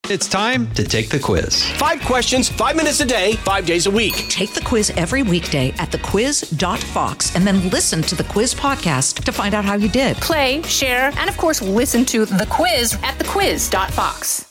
It's time to take the quiz. 5 questions, 5 minutes a day, 5 days a week. Take the quiz every weekday at thequiz.fox and then listen to the quiz podcast to find out how you did. Play, share, and of course, listen to The Quiz at thequiz.fox.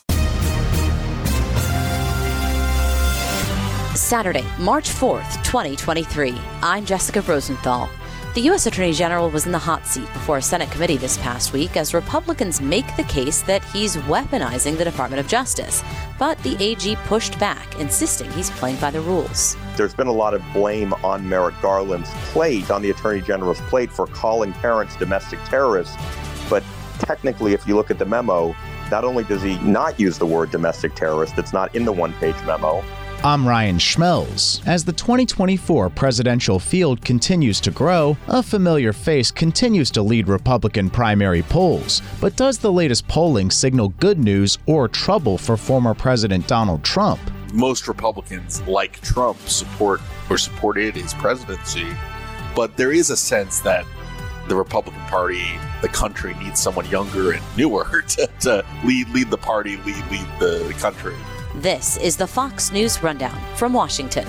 Saturday, March 4th, 2023. I'm Jessica Rosenthal. The U.S. Attorney General was in the hot seat before a Senate committee this past week as Republicans make the case that he's weaponizing the Department of Justice. But the AG pushed back, insisting he's playing by the rules. There's been a lot of blame on Merrick Garland's plate, on the Attorney General's plate, for calling parents domestic terrorists. But technically, if you look at the memo, not only does he not use the word domestic terrorist, it's not in the one-page memo. I'm Ryan Schmelz. As the 2024 presidential field continues to grow, a familiar face continues to lead Republican primary polls. But does the latest polling signal good news or trouble for former President Donald Trump? Most Republicans, like Trump, supported his presidency, but there is a sense that the Republican Party, the country, needs someone younger and newer to lead the party, lead the country. This is the Fox News Rundown from Washington.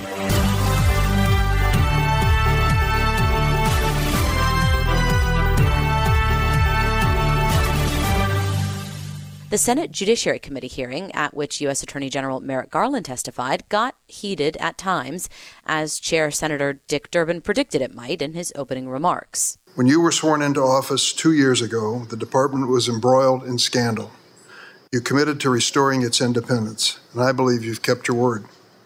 The Senate Judiciary Committee hearing, at which U.S. Attorney General Merrick Garland testified, got heated at times, as Chair Senator Dick Durbin predicted it might in his opening remarks. When you were sworn into office 2 years ago, the department was embroiled in scandal. You committed to restoring its independence, and I believe you've kept your word.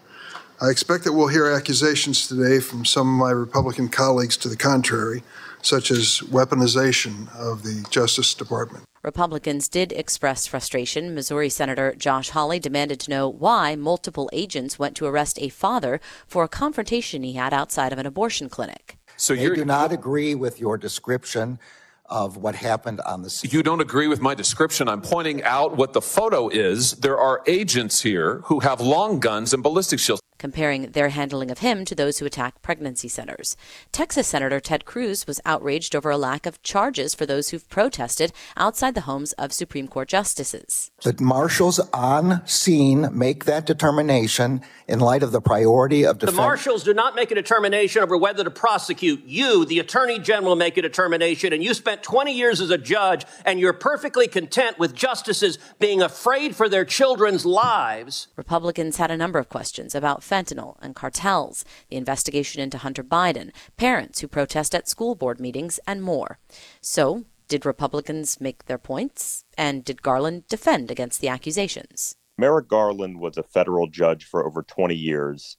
I expect that we'll hear accusations today from some of my Republican colleagues to the contrary, such as weaponization of the Justice Department. Republicans did express frustration. Missouri Senator Josh Hawley demanded to know why multiple agents went to arrest a father for a confrontation he had outside of an abortion clinic. So you do not agree with your description of what happened on the scene. You don't agree with my description. I'm pointing out what the photo is. There are agents here who have long guns and ballistic shields, comparing their handling of him to those who attack pregnancy centers. Texas Senator Ted Cruz was outraged over a lack of charges for those who've protested outside the homes of Supreme Court justices. The marshals on scene make that determination in light of the priority of defense. The marshals do not make a determination over whether to prosecute. You, the Attorney General, make a determination, and you spent 20 years as a judge, and you're perfectly content with justices being afraid for their children's lives. Republicans had a number of questions about fentanyl and cartels, the investigation into Hunter Biden, parents who protest at school board meetings, and more. So, did Republicans make their points? And did Garland defend against the accusations? Merrick Garland was a federal judge for over 20 years.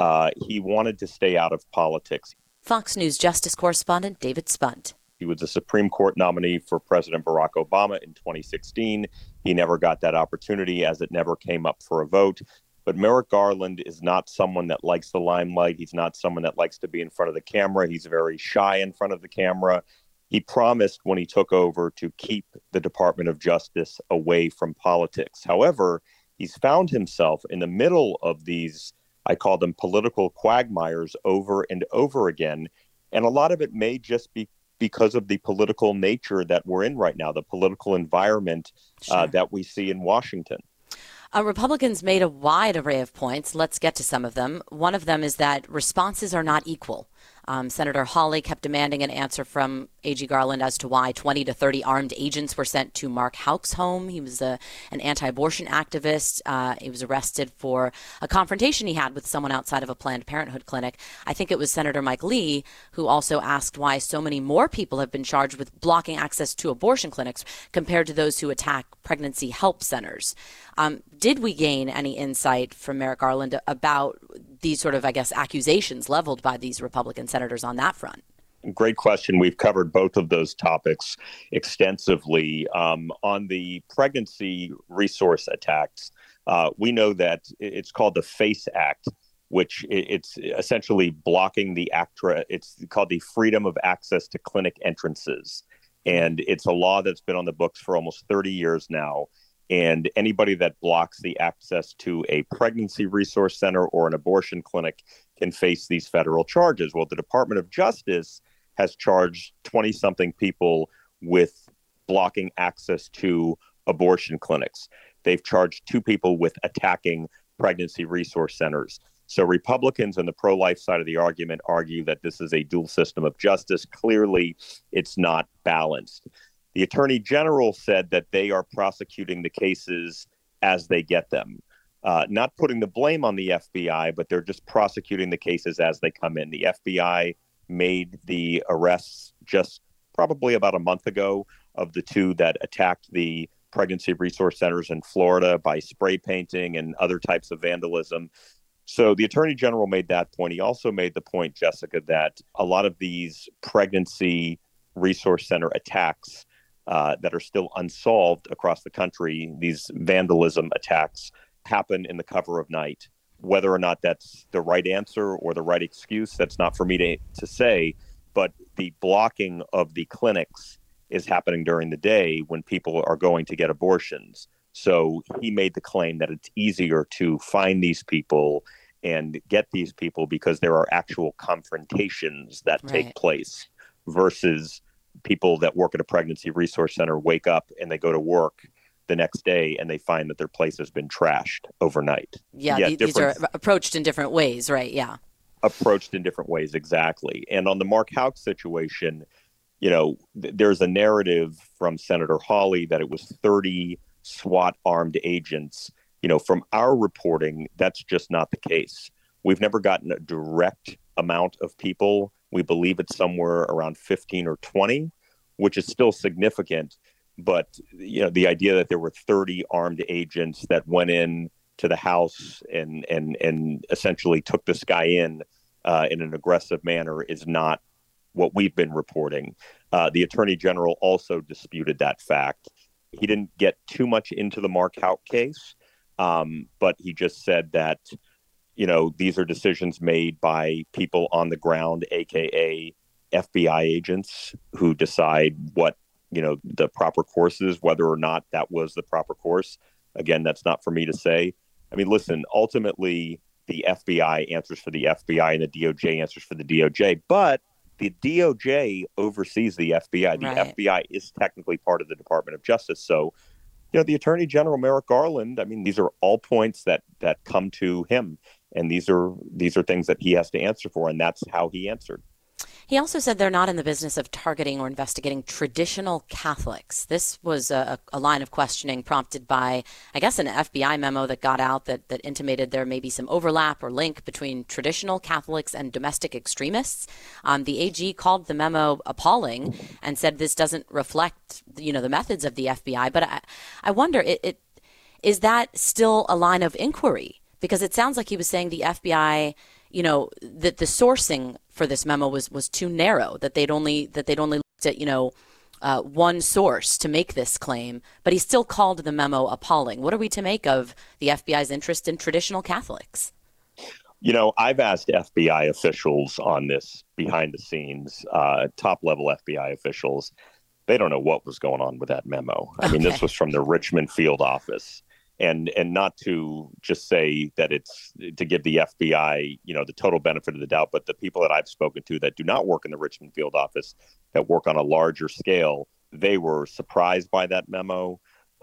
He wanted to stay out of politics. Fox News Justice correspondent David Spunt. He was a Supreme Court nominee for President Barack Obama in 2016. He never got that opportunity, as it never came up for a vote. But Merrick Garland is not someone that likes the limelight. He's not someone that likes to be in front of the camera. He's very shy in front of the camera. He promised when he took over to keep the Department of Justice away from politics. However, he's found himself in the middle of these, I call them political quagmires, over and over again. And a lot of it may just be because of the political nature that we're in right now, the political environment that we see in Washington. Republicans made a wide array of points. Let's get to some of them. One of them is that responses are not equal. Senator Hawley kept demanding an answer from A.G. Garland as to why 20 to 30 armed agents were sent to Mark Houck's home. He was an anti-abortion activist. He was arrested for a confrontation he had with someone outside of a Planned Parenthood clinic. I think it was Senator Mike Lee who also asked why so many more people have been charged with blocking access to abortion clinics compared to those who attack pregnancy help centers. Did we gain any insight from Merrick Garland about these sort of, accusations leveled by these Republican senators on that front? Great question. We've covered both of those topics extensively. On the pregnancy resource attacks, we know that it's called the FACE Act, which it's essentially blocking the ACTRA. It's called the Freedom of Access to Clinic Entrances. And it's a law that's been on the books for almost 30 years now. And anybody that blocks the access to a pregnancy resource center or an abortion clinic can face these federal charges. Well, the Department of Justice has charged 20-something people with blocking access to abortion clinics. they've charged 2 people with attacking pregnancy resource centers. So Republicans on the pro-life side of the argument argue that this is a dual system of justice. Clearly, it's not balanced. The Attorney General said that they are prosecuting the cases as they get them. Not putting the blame on the FBI, but they're just prosecuting the cases as they come in. The FBI made the arrests just probably about a month ago of the 2 that attacked the pregnancy resource centers in Florida by spray painting and other types of vandalism. So the Attorney General made that point. He also made the point, Jessica, that a lot of these pregnancy resource center attacks that are still unsolved across the country, these vandalism attacks, happen in the cover of night. Whether or not that's the right answer or the right excuse, that's not for me to say. But the blocking of the clinics is happening during the day when people are going to get abortions. So he made the claim that it's easier to find these people and get these people because there are actual confrontations that take place versus people that work at a pregnancy resource center wake up and they go to work the next day and they find that their place has been trashed overnight. These are approached in different ways, right? Yeah. Approached in different ways, exactly. And on the Mark Houck situation, there's a narrative from Senator Hawley that it was 30 SWAT armed agents. From our reporting, that's just not the case. We've never gotten a direct amount of people. We believe it's somewhere around 15 or 20, which is still significant. But, the idea that there were 30 armed agents that went in to the house and essentially took this guy in an aggressive manner is not what we've been reporting. The Attorney General also disputed that fact. He didn't get too much into the Mark Houck case, but he just said that, these are decisions made by people on the ground, AKA FBI agents, who decide what, the proper course is, whether or not that was the proper course. Again, that's not for me to say. I mean, listen, ultimately, the FBI answers for the FBI and the DOJ answers for the DOJ, but the DOJ oversees the FBI. The FBI is technically part of the Department of Justice. So, the Attorney General, Merrick Garland, I mean, these are all points that come to him. And these are things that he has to answer for. And that's how he answered. He also said they're not in the business of targeting or investigating traditional Catholics. This was a line of questioning prompted by, I guess, an FBI memo that got out that intimated there may be some overlap or link between traditional Catholics and domestic extremists. The AG called the memo appalling and said this doesn't reflect, the methods of the FBI. But I wonder, is that still a line of inquiry? Because it sounds like he was saying the FBI, that the sourcing for this memo was too narrow, that they'd only looked at, one source to make this claim, but he still called the memo appalling. What are we to make of the FBI's interest in traditional Catholics? I've asked FBI officials on this behind the scenes, top level FBI officials. They don't know what was going on with that memo. I mean, this was from the Richmond field office. And not to just say that it's to give the FBI, the total benefit of the doubt, but the people that I've spoken to that do not work in the Richmond field office, that work on a larger scale, they were surprised by that memo.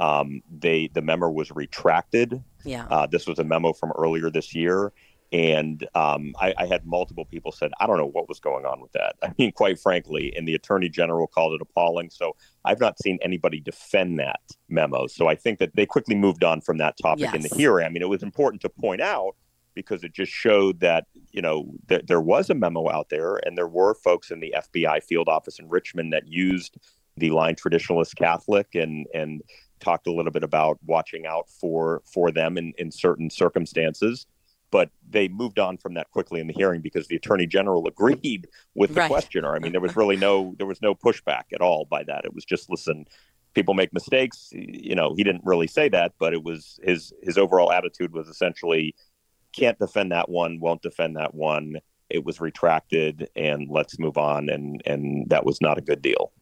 The memo was retracted. Yeah. This was a memo from earlier this year. And I had multiple people said, I don't know what was going on with that. I mean, quite frankly, and the Attorney General called it appalling. So I've not seen anybody defend that memo. So I think that they quickly moved on from that topic in the hearing. I mean, it was important to point out because it just showed that, that there was a memo out there and there were folks in the FBI field office in Richmond that used the line traditionalist Catholic and talked a little bit about watching out for them in certain circumstances. But they moved on from that quickly in the hearing because the Attorney General agreed with the questioner. I mean, there was no pushback at all by that. It was just, listen, people make mistakes. He didn't really say that, but it was his overall attitude was essentially can't defend that one, won't defend that one. It was retracted and let's move on. And that was not a good deal.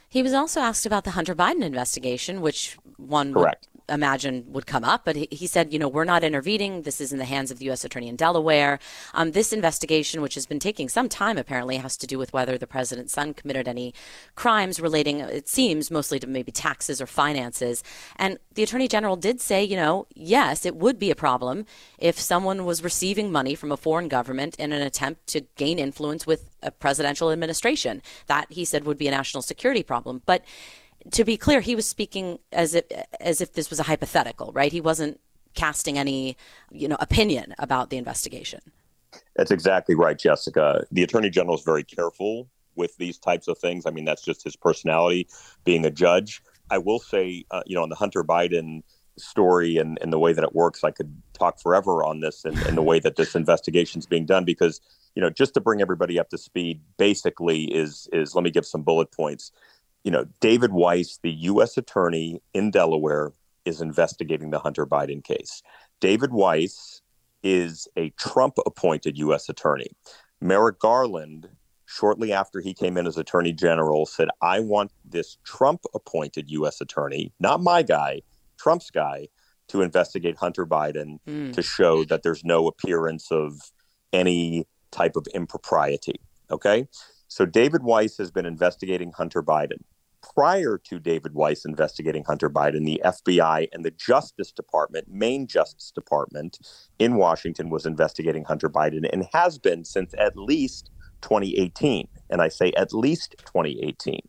He was also asked about the Hunter Biden investigation, which one Correct. would imagine would come up. But he said, we're not intervening. This is in the hands of the U.S. Attorney in Delaware. This investigation, which has been taking some time, apparently has to do with whether the president's son committed any crimes relating, it seems, mostly to maybe taxes or finances. And the Attorney General did say, yes, it would be a problem if someone was receiving money from a foreign government in an attempt to gain influence with a presidential administration. That, he said, would be a national security problem. But to be clear, he was speaking as if this was a hypothetical, right? He wasn't casting any, opinion about the investigation. That's exactly right, Jessica. The Attorney General is very careful with these types of things. I mean, that's just his personality, being a judge. I will say, on the Hunter Biden story and the way that it works, I could talk forever on this and the way that this investigation is being done, because, just to bring everybody up to speed, basically is let me give some bullet points. David Weiss, the U.S. attorney in Delaware, is investigating the Hunter Biden case. David Weiss is a Trump-appointed U.S. attorney. Merrick Garland, shortly after he came in as attorney general, said, I want this Trump-appointed U.S. attorney, not my guy, Trump's guy, to investigate Hunter Biden to show that there's no appearance of any type of impropriety. Okay? So David Weiss has been investigating Hunter Biden. Prior to David Weiss investigating Hunter Biden, the FBI and the Justice Department, Maine Justice Department in Washington, was investigating Hunter Biden and has been since at least 2018. And I say at least 2018.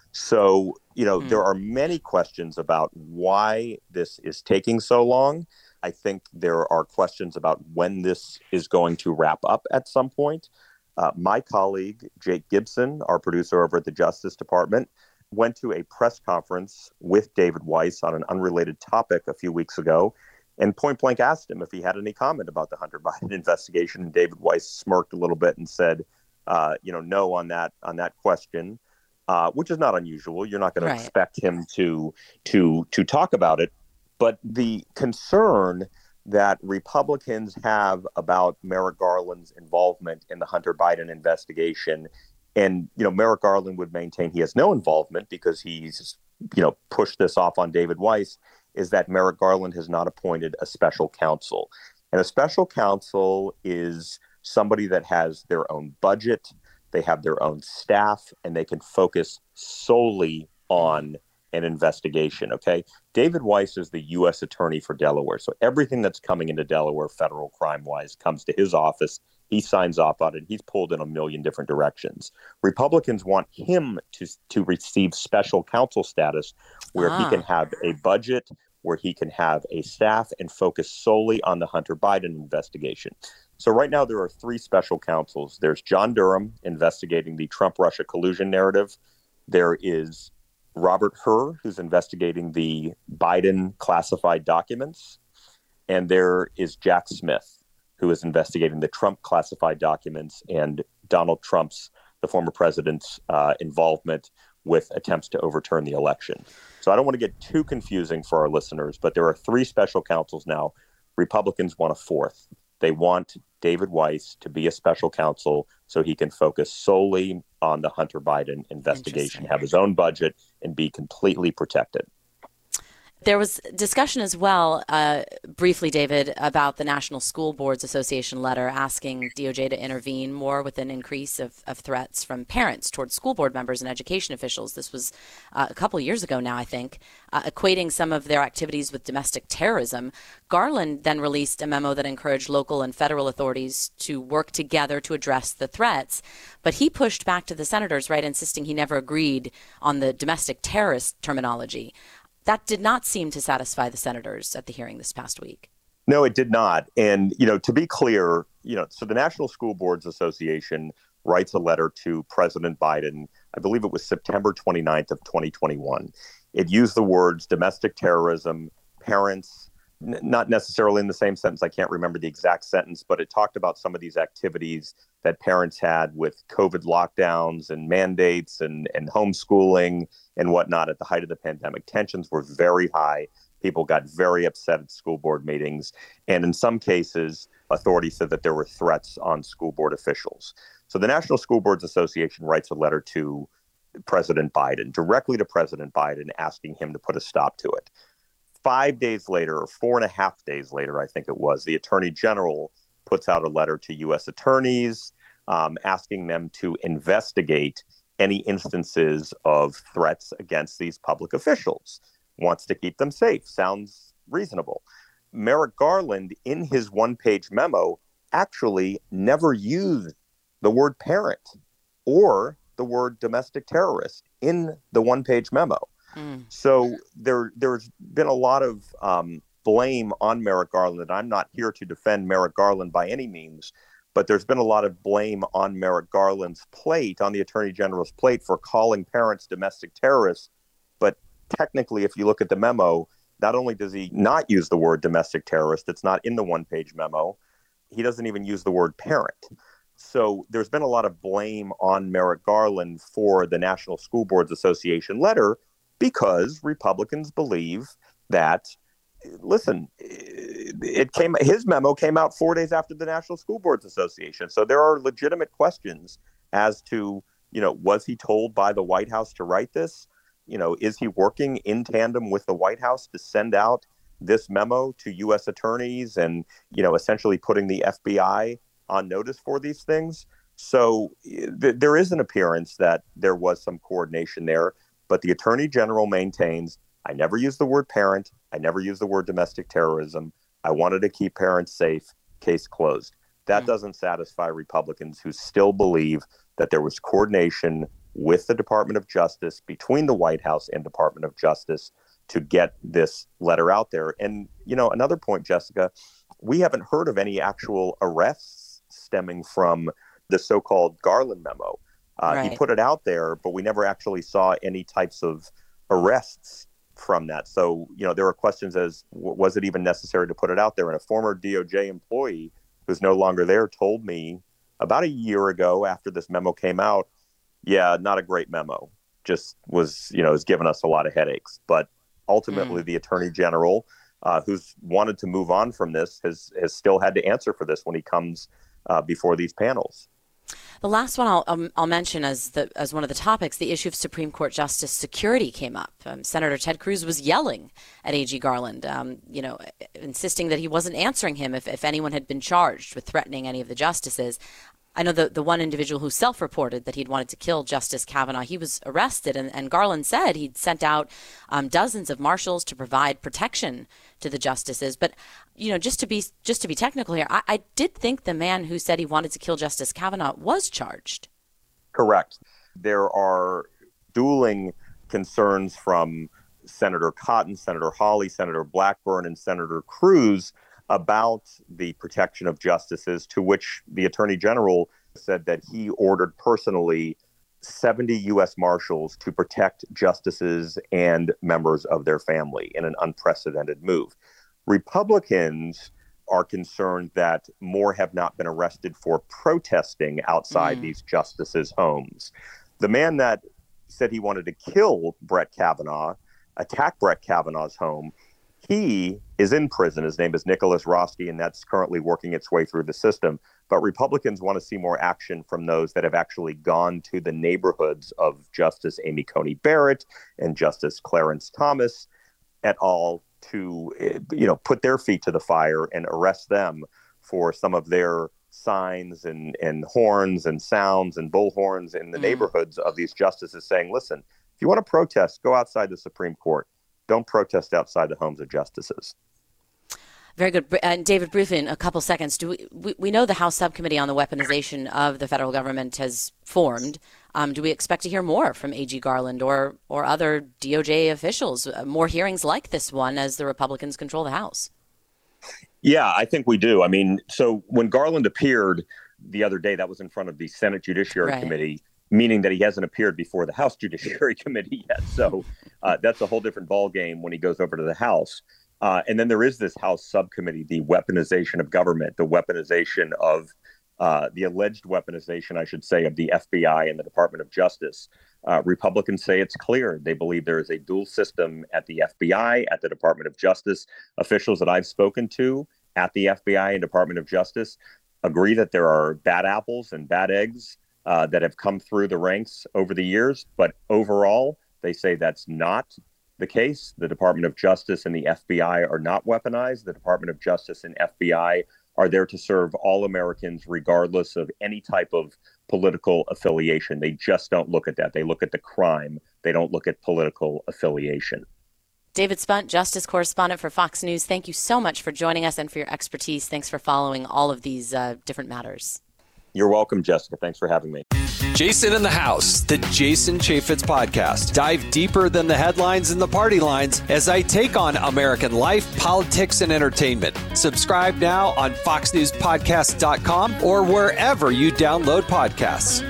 So, there are many questions about why this is taking so long. I think there are questions about when this is going to wrap up at some point. My colleague, Jake Gibson, our producer over at the Justice Department, went to a press conference with David Weiss on an unrelated topic a few weeks ago and point blank asked him if he had any comment about the Hunter Biden investigation. And David Weiss smirked a little bit and said, no on that question, which is not unusual. You're not going to expect him to talk about it. But the concern that Republicans have about Merrick Garland's involvement in the Hunter Biden investigation, and, Merrick Garland would maintain he has no involvement because he's, pushed this off on David Weiss, is that Merrick Garland has not appointed a special counsel. And a special counsel is somebody that has their own budget, they have their own staff, and they can focus solely on an investigation. Okay. David Weiss is the U.S. attorney for Delaware. So everything that's coming into Delaware federal crime wise comes to his office. He signs off on it. He's pulled in a million different directions. Republicans want him to receive special counsel status where he can have a budget, where he can have a staff and focus solely on the Hunter Biden investigation. So right now there are three special counsels. There's John Durham investigating the Trump-Russia collusion narrative. There is Robert Hur, who's investigating the Biden classified documents. And there is Jack Smith, who is investigating the Trump classified documents and Donald Trump's, the former president's, involvement with attempts to overturn the election. So I don't want to get too confusing for our listeners, but there are three special counsels now. Republicans want a fourth. They want David Weiss to be a special counsel so he can focus solely on the Hunter Biden investigation, have his own budget, and be completely protected. There was discussion as well, briefly, David, about the National School Boards Association letter asking DOJ to intervene more with an increase of threats from parents towards school board members and education officials. This was a couple years ago now, I think, equating some of their activities with domestic terrorism. Garland then released a memo that encouraged local and federal authorities to work together to address the threats. But he pushed back to the senators, right, insisting he never agreed on the domestic terrorist terminology. That did not seem to satisfy the senators at the hearing this past week. No, it did not. And, to be clear, so the National School Boards Association writes a letter to President Biden. I believe it was September 29th of 2021. It used the words domestic terrorism, parents, not necessarily in the same sentence. I can't remember the exact sentence, but it talked about some of these activities that parents had with COVID lockdowns and mandates and homeschooling and whatnot at the height of the pandemic. Tensions were very high. People got very upset at school board meetings. And in some cases, authorities said that there were threats on school board officials. So the National School Boards Association writes a letter to President Biden, directly to President Biden, asking him to put a stop to it. 5 days later, or 4.5 days later, I think it was, the Attorney General puts out a letter to U.S. attorneys asking them to investigate any instances of threats against these public officials. Wants to keep them safe. Sounds reasonable. Merrick Garland, in his one-page memo, actually never used the word parent or the word domestic terrorist in the one-page memo. So there's been a lot of blame on Merrick Garland. I'm not here to defend Merrick Garland by any means, but there's been a lot of blame on Merrick Garland's plate, on the Attorney General's plate, for calling parents domestic terrorists. But technically, if you look at the memo, not only does he not use the word domestic terrorist, it's not in the one-page memo, he doesn't even use the word parent. So there's been a lot of blame on Merrick Garland for the National School Boards Association letter, because Republicans believe that, listen, his memo came out 4 days after the National School Boards Association. So there are legitimate questions as to, was he told by the White House to write this? Is he working in tandem with the White House to send out this memo to U.S. attorneys and, essentially putting the FBI on notice for these things? So there is an appearance that there was some coordination there. But the Attorney General maintains, I never used the word parent. I never used the word domestic terrorism. I wanted to keep parents safe. Case closed. That doesn't satisfy Republicans who still believe that there was coordination with the Department of Justice, between the White House and Department of Justice, to get this letter out there. And, another point, Jessica, we haven't heard of any actual arrests stemming from the so-called Garland memo. He put it out there, but we never actually saw any types of arrests from that. So, there are questions as, was it even necessary to put it out there? And a former DOJ employee who's no longer there told me about a year ago, after this memo came out, yeah, not a great memo. Just was, has given us a lot of headaches. But ultimately, the Attorney General, who's wanted to move on from this, has still had to answer for this when he comes before these panels. The last one I'll mention as one of the topics, the issue of Supreme Court Justice security came up. Senator Ted Cruz was yelling at A.G. Garland, insisting that he wasn't answering him if anyone had been charged with threatening any of the justices. I know the one individual who self-reported that he'd wanted to kill Justice Kavanaugh, he was arrested, and Garland said he'd sent out dozens of marshals to provide protection to the justices. But, just to be technical here, I did think the man who said he wanted to kill Justice Kavanaugh was charged. Correct. There are dueling concerns from Senator Cotton, Senator Hawley, Senator Blackburn, and Senator Cruz about the protection of justices, to which the Attorney General said that he ordered personally 70 U.S. Marshals to protect justices and members of their family in an unprecedented move. Republicans are concerned that more have not been arrested for protesting outside these justices' homes. The man that said he wanted to kill Brett Kavanaugh, attack Brett Kavanaugh's home, he is in prison. His name is Nicholas Roski, and that's currently working its way through the system. But Republicans want to see more action from those that have actually gone to the neighborhoods of Justice Amy Coney Barrett and Justice Clarence Thomas et al. To, put their feet to the fire and arrest them for some of their signs and horns and sounds and bullhorns in the neighborhoods of these justices, saying, listen, if you want to protest, go outside the Supreme Court. Don't protest outside the homes of justices. Very good. And David, briefly, in a couple seconds, we know the House Subcommittee on the Weaponization of the Federal Government has formed. Do we expect to hear more from A.G. Garland or other DOJ officials, more hearings like this one as the Republicans control the House? Yeah, I think we do. I mean, so when Garland appeared the other day, that was in front of the Senate Judiciary Committee, meaning that he hasn't appeared before the House Judiciary Committee yet. So that's a whole different ballgame when he goes over to the House. And then there is this House subcommittee, the weaponization of government, the weaponization of the alleged weaponization, I should say, of the FBI and the Department of Justice. Republicans say it's clear. They believe there is a dual system at the FBI, at the Department of Justice. Officials that I've spoken to at the FBI and Department of Justice agree that there are bad apples and bad eggs that have come through the ranks over the years. But overall, they say that's not the case. The Department of Justice and the FBI are not weaponized. The Department of Justice and FBI are there to serve all Americans, regardless of any type of political affiliation. They just don't look at that. They look at the crime. They don't look at political affiliation. David Spunt, Justice Correspondent for Fox News, thank you so much for joining us and for your expertise. Thanks for following all of these different matters. You're welcome, Jessica. Thanks for having me. Jason in the House, the Jason Chaffetz podcast. Dive deeper than the headlines and the party lines as I take on American life, politics, and entertainment. Subscribe now on foxnewspodcast.com or wherever you download podcasts.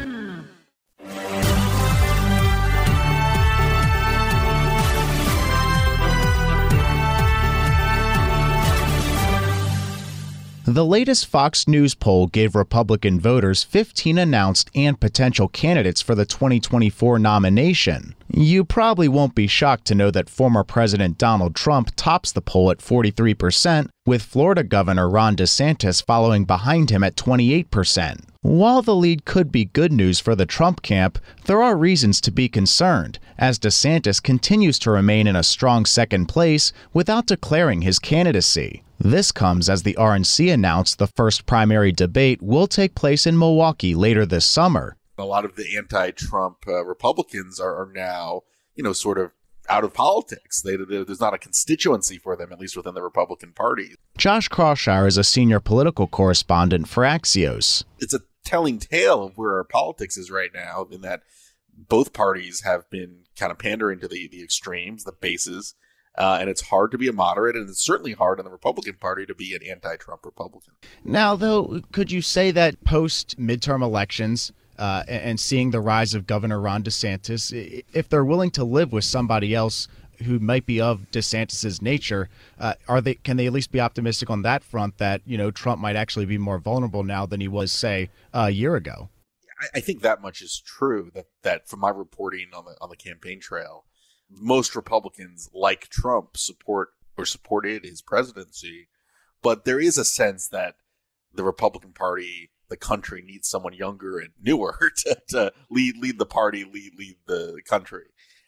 The latest Fox News poll gave Republican voters 15 announced and potential candidates for the 2024 nomination. You probably won't be shocked to know that former President Donald Trump tops the poll at 43%, with Florida Governor Ron DeSantis following behind him at 28%. While the lead could be good news for the Trump camp, there are reasons to be concerned, as DeSantis continues to remain in a strong second place without declaring his candidacy. This comes as the RNC announced the first primary debate will take place in Milwaukee later this summer. A lot of the anti-Trump Republicans are now, sort of out of politics. There's not a constituency for them, at least within the Republican Party. Josh Crawshire is a senior political correspondent for Axios. It's a telling tale of where our politics is right now, in that both parties have been kind of pandering to the extremes, the bases, and it's hard to be a moderate, and it's certainly hard in the Republican Party to be an anti-Trump Republican. Now, though, could you say that post-midterm elections and seeing the rise of Governor Ron DeSantis, if they're willing to live with somebody else who might be of DeSantis's nature, can they at least be optimistic on that front that, Trump might actually be more vulnerable now than he was, say, a year ago? I think that much is true, that from my reporting on the campaign trail, most Republicans, like Trump, supported his presidency, but there is a sense that the Republican Party, the country, needs someone younger and newer to lead the party, lead the country.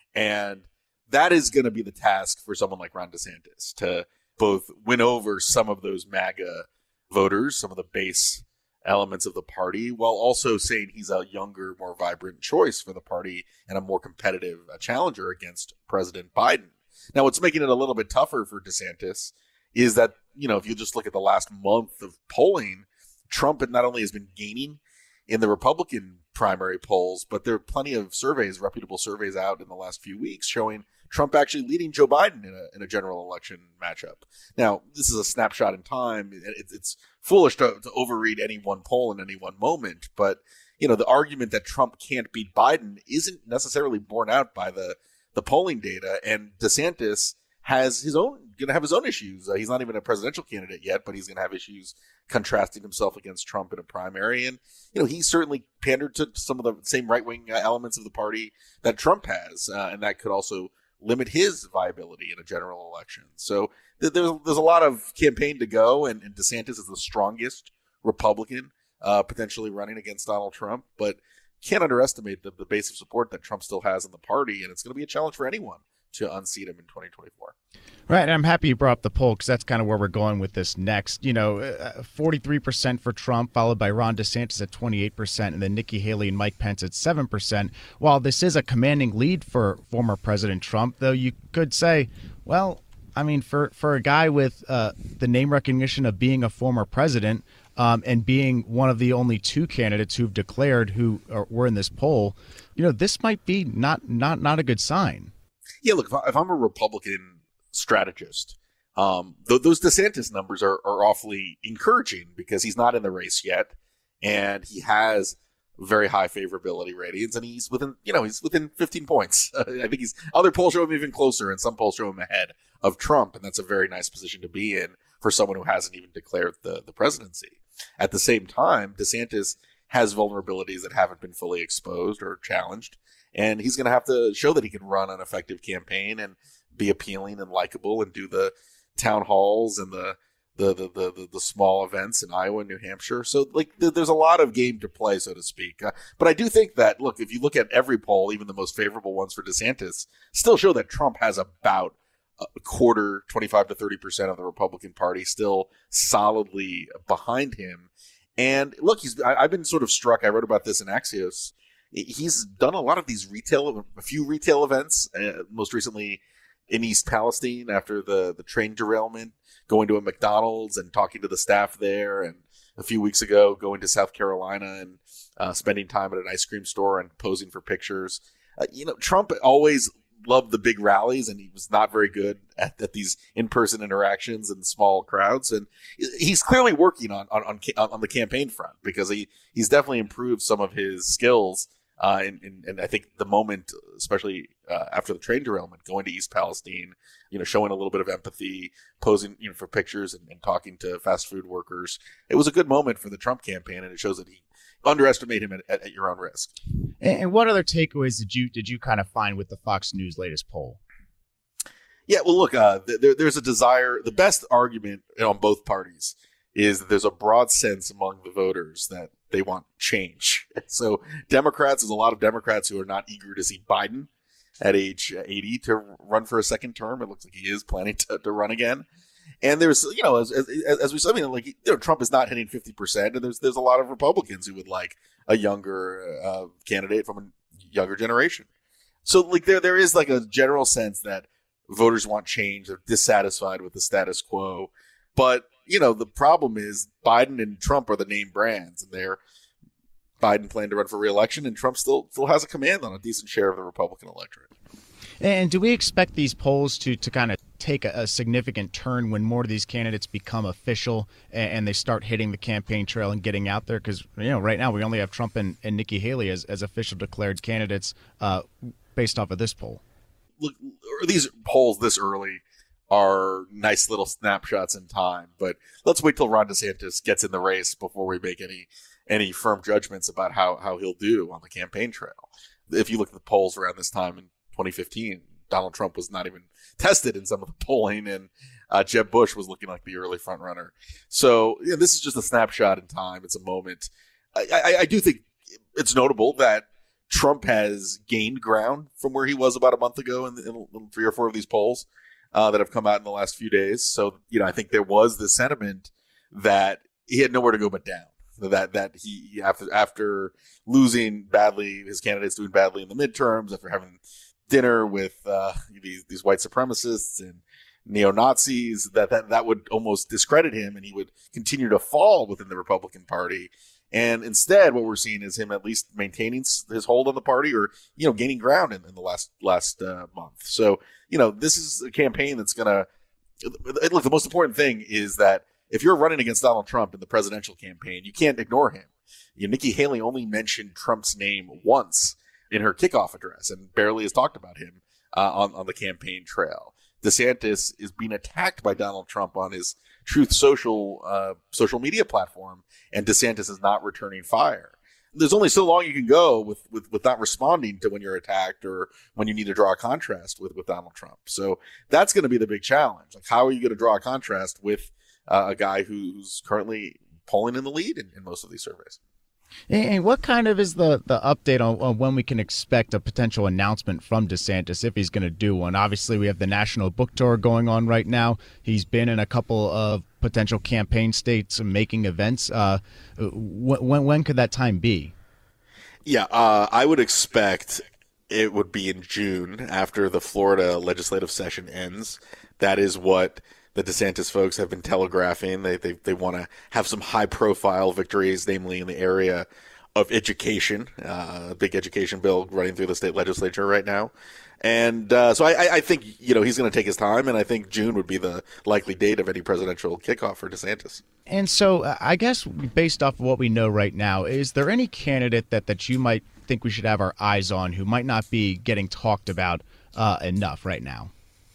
And that is going to be the task for someone like Ron DeSantis, to both win over some of those MAGA voters, some of the base elements of the party, while also saying he's a younger, more vibrant choice for the party and a more competitive challenger against President Biden. Now, what's making it a little bit tougher for DeSantis is that, if you just look at the last month of polling, Trump not only has been gaining in the Republican primary polls, but there are plenty of surveys, reputable surveys out in the last few weeks showing Trump actually leading Joe Biden in a general election matchup. Now, this is a snapshot in time. It's foolish to overread any one poll in any one moment, but the argument that Trump can't beat Biden isn't necessarily borne out by the polling data. And DeSantis has going to have his own issues. He's not even a presidential candidate yet, but he's going to have issues contrasting himself against Trump in a primary. And, he certainly pandered to some of the same right-wing elements of the party that Trump has. And that could also limit his viability in a general election. So there's a lot of campaign to go, and DeSantis is the strongest Republican potentially running against Donald Trump, but can't underestimate the base of support that Trump still has in the party, and it's going to be a challenge for anyone to unseat him in 2024. Right, and I'm happy you brought up the poll because that's kind of where we're going with this next. 43% for Trump, followed by Ron DeSantis at 28%, and then Nikki Haley and Mike Pence at 7%. While this is a commanding lead for former President Trump, though, you could say, well, I mean, for a guy with the name recognition of being a former president and being one of the only two candidates who've declared who were in this poll, this might be not a good sign. Yeah, look, if I'm a Republican strategist, those DeSantis numbers are awfully encouraging because he's not in the race yet, and he has very high favorability ratings, and he's within 15 points. I think other polls show him even closer, and some polls show him ahead of Trump, and that's a very nice position to be in for someone who hasn't even declared the presidency. At the same time, DeSantis has vulnerabilities that haven't been fully exposed or challenged, and he's going to have to show that he can run an effective campaign and be appealing and likable and do the town halls and the the small events in Iowa and New Hampshire. So like there's a lot of game to play, so to speak. But I do think that, look, if you look at every poll, even the most favorable ones for DeSantis, still show that Trump has about a quarter, 25 to 30% of the Republican Party still solidly behind him. And look, I've been sort of struck. I wrote about this in Axios. He's done a lot of these a few retail events, most recently in East Palestine after the train derailment, going to a McDonald's and talking to the staff there. And a few weeks ago, going to South Carolina and spending time at an ice cream store and posing for pictures. Trump always loved the big rallies, and he was not very good at these in-person interactions and small crowds. And he's clearly working on the campaign front, because he's definitely improved some of his skills. And I think the moment, especially after the train derailment, going to East Palestine, showing a little bit of empathy, posing for pictures and talking to fast food workers, it was a good moment for the Trump campaign, and it shows that he underestimate him at your own risk. And what other takeaways did you kind of find with the Fox News latest poll? Yeah, well, look, there's a desire. The best argument on both parties is that there's a broad sense among the voters that they want change. So there's a lot of Democrats who are not eager to see Biden at age 80 to run for a second term. It looks like he is planning to run again. And there's, as we said, Trump is not hitting 50%, and there's a lot of Republicans who would like a younger candidate from a younger generation. So there is like a general sense that voters want change. They're dissatisfied with the status quo. But, the problem is Biden and Trump are the name brands, and Biden planned to run for re-election, and Trump still has a command on a decent share of the Republican electorate. And do we expect these polls to kind of take a significant turn when more of these candidates become official and they start hitting the campaign trail and getting out there? Because, right now we only have Trump and Nikki Haley as official declared candidates based off of this poll. Look, these polls this early are nice little snapshots in time, but let's wait till Ron DeSantis gets in the race before we make any firm judgments about how he'll do on the campaign trail. If you look at the polls around this time in 2015, Donald Trump was not even tested in some of the polling, and Jeb Bush was looking like the early front runner. So this is just a snapshot in time. It's a moment. I do think it's notable that Trump has gained ground from where he was about a month ago in 3 or 4 of these polls that have come out in the last few days. So, I think there was this sentiment that he had nowhere to go but down. That he, after losing badly, his candidates doing badly in the midterms, after having dinner with these white supremacists and neo-Nazis, that would almost discredit him, and he would continue to fall within the Republican Party. And instead, what we're seeing is him at least maintaining his hold on the party, or gaining ground in the last month. So this is a campaign that's gonna look. The most important thing is that if you're running against Donald Trump in the presidential campaign, you can't ignore him. Nikki Haley only mentioned Trump's name once in her kickoff address, and barely has talked about him on the campaign trail. DeSantis is being attacked by Donald Trump on his Truth Social media platform, and DeSantis is not returning fire. There's only so long you can go with not responding to when you're attacked or when you need to draw a contrast with Donald Trump. So that's going to be the big challenge. Like, how are you going to draw a contrast with a guy who's currently polling in the lead in most of these surveys? And what kind of is the update on when we can expect a potential announcement from DeSantis, if he's going to do one? Obviously, we have the National Book Tour going on right now. He's been in a couple of potential campaign states making events. When could that time be? Yeah, I would expect it would be in June after the Florida legislative session ends. That is what the DeSantis folks have been telegraphing. They want to have some high-profile victories, namely in the area of education, a big education bill running through the state legislature right now. And so I think, he's going to take his time, and I think June would be the likely date of any presidential kickoff for DeSantis. And so I guess based off of what we know right now, is there any candidate that you might think we should have our eyes on who might not be getting talked about enough right now?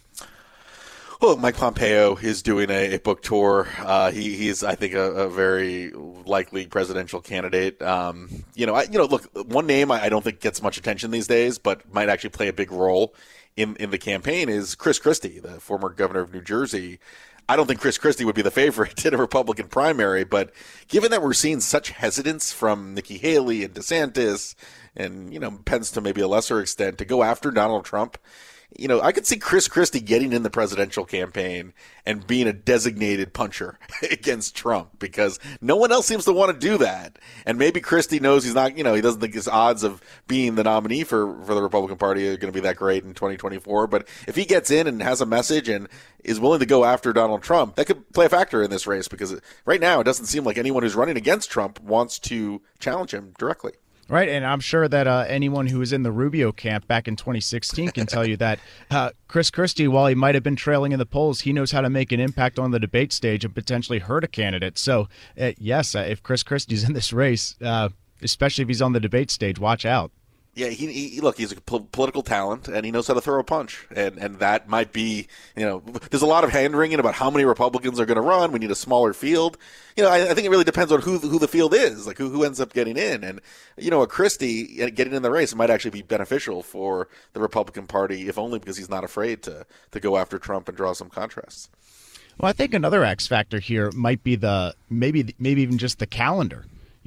Well, Mike Pompeo is doing a book tour. He's, I think, a very likely presidential candidate. Look, one name I don't think gets much attention these days, but might actually play a big role in the campaign is Chris Christie, the former governor of New Jersey. I don't think Chris Christie would be the favorite in a Republican primary, but given that we're seeing such hesitance from Nikki Haley and DeSantis and, Pence to maybe a lesser extent to go after Donald Trump, I could see Chris Christie getting in the presidential campaign and being a designated puncher against Trump because no one else seems to want to do that. And maybe Christie knows he's not, he doesn't think his odds of being the nominee for the Republican Party are going to be that great in 2024. But if he gets in and has a message and is willing to go after Donald Trump, that could play a factor in this race because right now it doesn't seem like anyone who's running against Trump wants to challenge him directly. Right, and I'm sure that anyone who was in the Rubio camp back in 2016 can tell you that Chris Christie, while he might have been trailing in the polls, he knows how to make an impact on the debate stage and potentially hurt a candidate. So, yes, if Chris Christie's in this race, especially if he's on the debate stage, watch out. Yeah, look, he's a political talent, and he knows how to throw a punch. And that might be, there's a lot of hand-wringing about how many Republicans are going to run. We need a smaller field. I think it really depends on who the field is, like who ends up getting in. And, a Christie getting in the race might actually be beneficial for the Republican Party, if only because he's not afraid to go after Trump and draw some contrasts. Well, I think another X factor here might be maybe even just the calendar.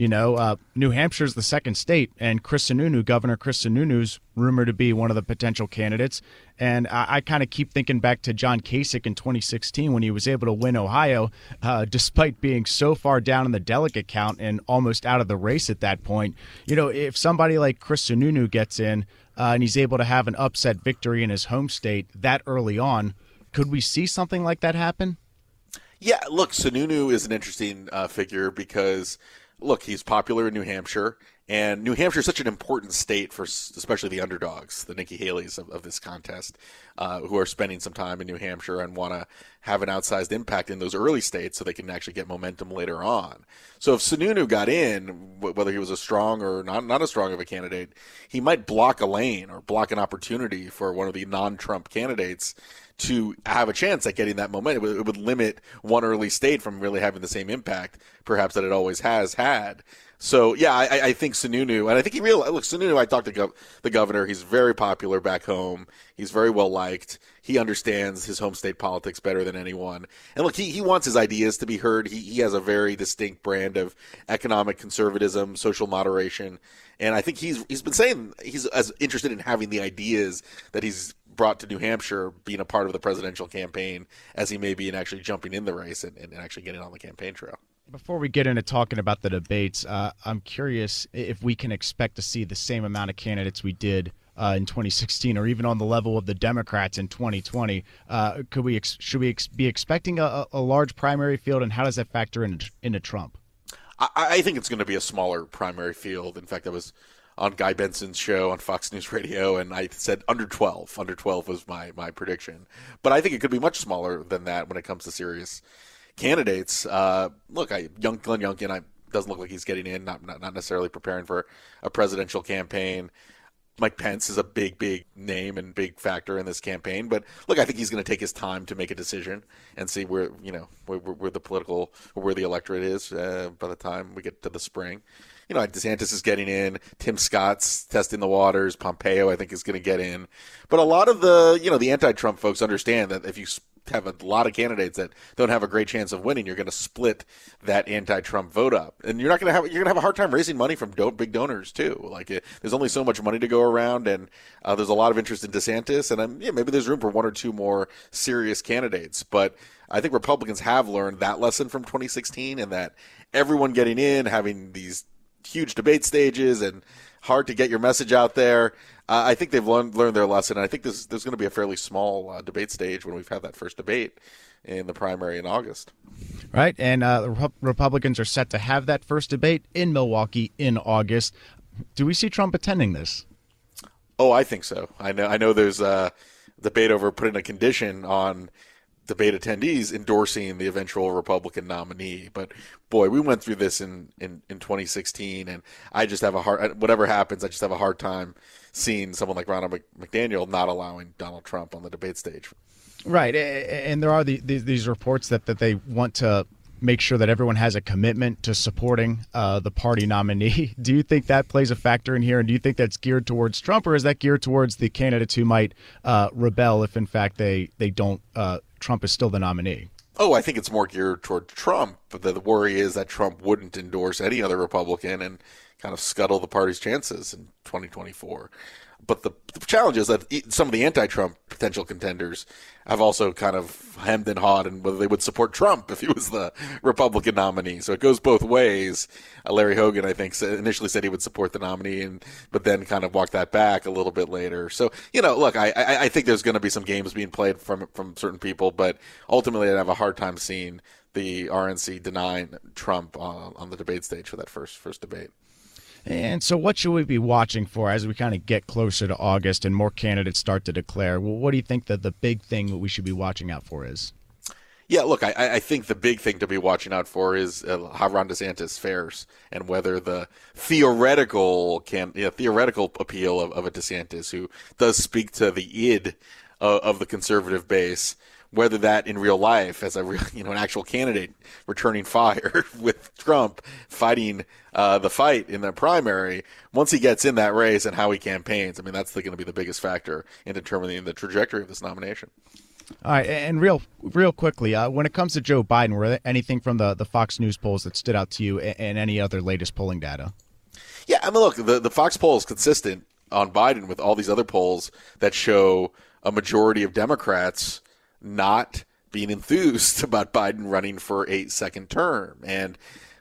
New Hampshire's the second state, and Governor Chris Sununu's rumored to be one of the potential candidates. And I kind of keep thinking back to John Kasich in 2016 when he was able to win Ohio, despite being so far down in the delegate count and almost out of the race at that point. If somebody like Chris Sununu gets in and he's able to have an upset victory in his home state that early on, could we see something like that happen? Yeah, look, Sununu is an interesting figure because – look, he's popular in New Hampshire, and New Hampshire is such an important state for especially the underdogs, the Nikki Haleys of this contest, who are spending some time in New Hampshire and want to have an outsized impact in those early states so they can actually get momentum later on. So if Sununu got in, whether he was a strong or not as strong of a candidate, he might block a lane or block an opportunity for one of the non-Trump candidates to have a chance at getting that momentum. It would limit one early state from really having the same impact, perhaps, that it always has had. So, yeah, I think Sununu, and I think he realized, look, Sununu, I talked to the governor. He's very popular back home. He's very well liked. He understands his home state politics better than anyone. And look, he wants his ideas to be heard. He has a very distinct brand of economic conservatism, social moderation. And I think he's been saying he's as interested in having the ideas that he's brought to New Hampshire being a part of the presidential campaign as he may be in actually jumping in the race and actually getting on the campaign trail. Before we get into talking about the debates, I'm curious if we can expect to see the same amount of candidates we did in 2016 or even on the level of the Democrats in 2020. Should we be expecting a large primary field, and how does that factor into Trump? I think it's going to be a smaller primary field. In fact, I was on Guy Benson's show on Fox News Radio, and I said under 12. Under 12 was my prediction. But I think it could be much smaller than that when it comes to serious candidates. Look, Glenn Youngkin doesn't look like he's getting in, not necessarily preparing for a presidential campaign. Mike Pence is a big name and big factor in this campaign. But look, I think he's going to take his time to make a decision and see where the electorate is by the time we get to the spring. DeSantis is getting in. Tim Scott's testing the waters. Pompeo, I think, is going to get in. But a lot of the anti-Trump folks understand that if you have a lot of candidates that don't have a great chance of winning, you're going to split that anti-Trump vote up, and you're going to have a hard time raising money from big donors too. There's only so much money to go around, and there's a lot of interest in DeSantis, and maybe there's room for one or two more serious candidates. But I think Republicans have learned that lesson from 2016, and that everyone getting in, having these huge debate stages and hard to get your message out there. I think they've learned their lesson. And I think there's going to be a fairly small debate stage when we've had that first debate in the primary in August. Right, and the Republicans are set to have that first debate in Milwaukee in August. Do we see Trump attending this? Oh, I think so. I know there's a debate over putting a condition on debate attendees endorsing the eventual Republican nominee. But boy, we went through this in 2016, and I just have whatever happens, I just have a hard time seeing someone like Ronald McDaniel not allowing Donald Trump on the debate stage. Right, and there are these reports that they want to make sure that everyone has a commitment to supporting the party nominee. Do you think that plays a factor in here, and do you think that's geared towards Trump, or is that geared towards the candidates who might rebel if, in fact, they don't Trump is still the nominee? Oh, I think it's more geared toward Trump. But the worry is that Trump wouldn't endorse any other Republican and kind of scuttle the party's chances in 2024. But the challenge is that some of the anti-Trump potential contenders have also kind of hemmed and hawed on whether they would support Trump if he was the Republican nominee. So it goes both ways. Larry Hogan, I think, initially said he would support the nominee, but then kind of walked that back a little bit later. So, look, I think there's going to be some games being played from certain people, but ultimately I'd have a hard time seeing the RNC denying Trump on the debate stage for that first debate. And so what should we be watching for as we kind of get closer to August and more candidates start to declare? Well, what do you think that the big thing that we should be watching out for is? Yeah, look, I think the big thing to be watching out for is how Ron DeSantis fares and whether the theoretical appeal of a DeSantis who does speak to the id of the conservative base, whether that in real life as an actual candidate returning fire with Trump fighting the fight in the primary, once he gets in that race and how he campaigns, I mean, that's going to be the biggest factor in determining the trajectory of this nomination. All right, and real quickly, when it comes to Joe Biden, were there anything from the Fox News polls that stood out to you and any other latest polling data? Yeah, I mean, look, the Fox poll is consistent on Biden with all these other polls that show a majority of Democrats not being enthused about Biden running for a second term. And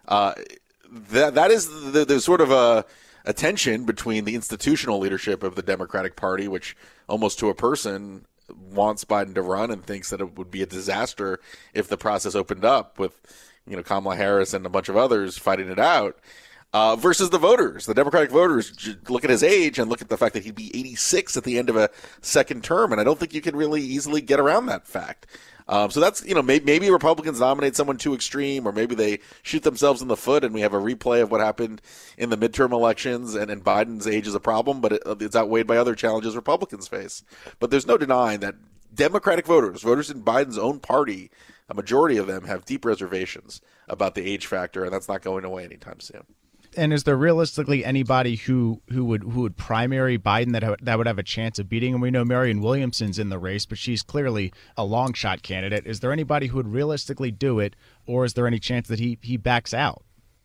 that is there's sort of a tension between the institutional leadership of the Democratic Party, which almost to a person wants Biden to run and thinks that it would be a disaster if the process opened up with Kamala Harris and a bunch of others fighting it out, versus the voters. The Democratic voters look at his age and look at the fact that he'd be 86 at the end of a second term, and I don't think you can really easily get around that fact. So that's, maybe Republicans nominate someone too extreme, or maybe they shoot themselves in the foot and we have a replay of what happened in the midterm elections, and Biden's age is a problem, but it's outweighed by other challenges Republicans face. But there's no denying that Democratic voters in Biden's own party, a majority of them have deep reservations about the age factor, and that's not going away anytime soon. And is there realistically anybody who would primary Biden that would have a chance of beating him? We know Marianne Williamson's in the race, but she's clearly a long shot candidate. Is there anybody who would realistically do it, or is there any chance that he backs out?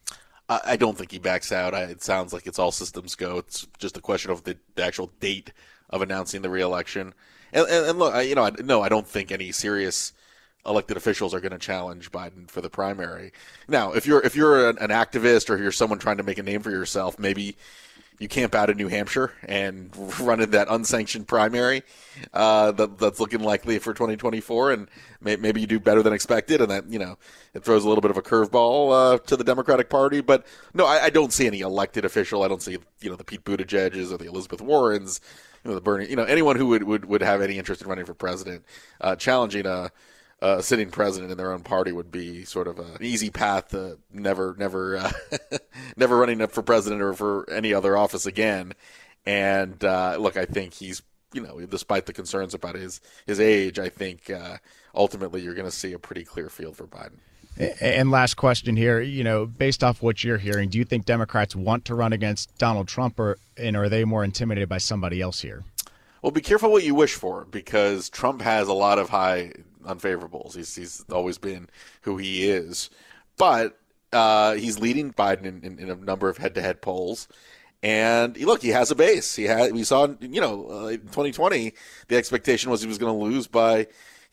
I don't think he backs out. It sounds like it's all systems go. It's just a question of the actual date of announcing the reelection. And look, I don't think any serious elected officials are going to challenge Biden for the primary. Now, if you're an activist or you're someone trying to make a name for yourself, maybe you camp out in New Hampshire and run in that unsanctioned primary that's looking likely for 2024, and maybe you do better than expected, and that it throws a little bit of a curveball to the Democratic Party. But no, I don't see any elected official. I don't see the Pete Buttigieg's or the Elizabeth Warrens, the Bernie, anyone who would have any interest in running for president, challenging a sitting president in their own party would be sort of an easy path to never running up for president or for any other office again. And look, I think he's, despite the concerns about his age, I think ultimately you're going to see a pretty clear field for Biden. And last question here, based off what you're hearing, do you think Democrats want to run against Donald Trump, or are they more intimidated by somebody else here? Well, be careful what you wish for, because Trump has a lot of high unfavorables. He's always been who he is, but he's leading Biden in a number of head-to-head polls. And look, he has a base. We saw, in 2020, the expectation was he was going to lose by,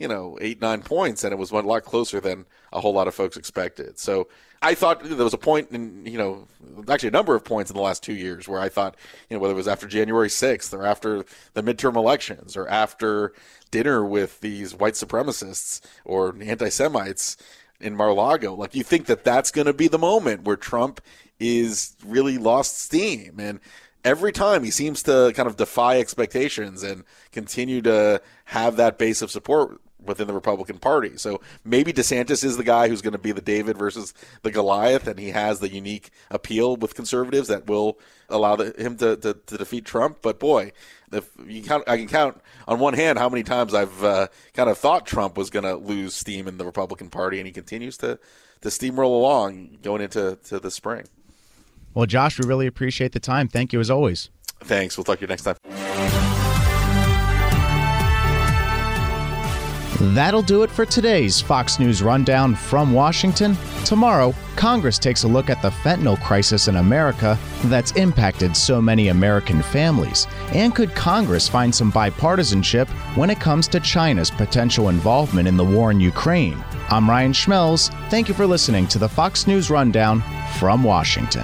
8-9 points, and it was a lot closer than a whole lot of folks expected. So I thought there was a point in, actually a number of points in the last 2 years where I thought, whether it was after January 6th or after the midterm elections or after dinner with these white supremacists or anti-Semites in Mar-a-Lago, like you think that that's going to be the moment where Trump is really lost steam. And every time he seems to kind of defy expectations and continue to have that base of support within the Republican Party. So maybe DeSantis is the guy who's going to be the David versus the Goliath, and he has the unique appeal with conservatives that will allow him to defeat Trump. But boy, I can count on one hand how many times I've kind of thought Trump was going to lose steam in the Republican Party, and he continues to steamroll along going into the spring. Well, Josh, we really appreciate the time. Thank you as always. Thanks. We'll talk to you next time. That'll do it for today's Fox News Rundown from Washington. Tomorrow, Congress takes a look at the fentanyl crisis in America that's impacted so many American families. And could Congress find some bipartisanship when it comes to China's potential involvement in the war in Ukraine? I'm Ryan Schmelz. Thank you for listening to the Fox News Rundown from Washington.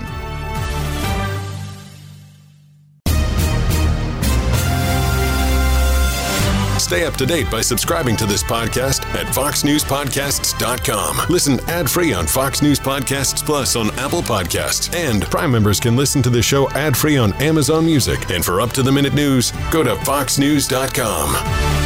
Stay up to date by subscribing to this podcast at foxnewspodcasts.com. Listen ad-free on Fox News Podcasts Plus on Apple Podcasts. And Prime members can listen to the show ad-free on Amazon Music. And for up-to-the-minute news, go to foxnews.com.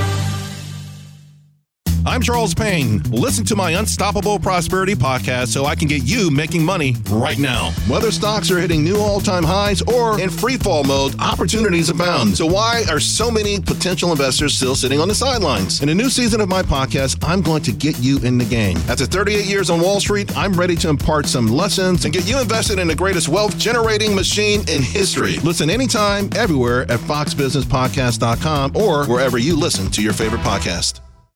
I'm Charles Payne. Listen to my Unstoppable Prosperity podcast so I can get you making money right now. Whether stocks are hitting new all-time highs or in free fall mode, opportunities abound. So why are so many potential investors still sitting on the sidelines? In a new season of my podcast, I'm going to get you in the game. After 38 years on Wall Street, I'm ready to impart some lessons and get you invested in the greatest wealth-generating machine in history. Listen anytime, everywhere at foxbusinesspodcast.com or wherever you listen to your favorite podcast.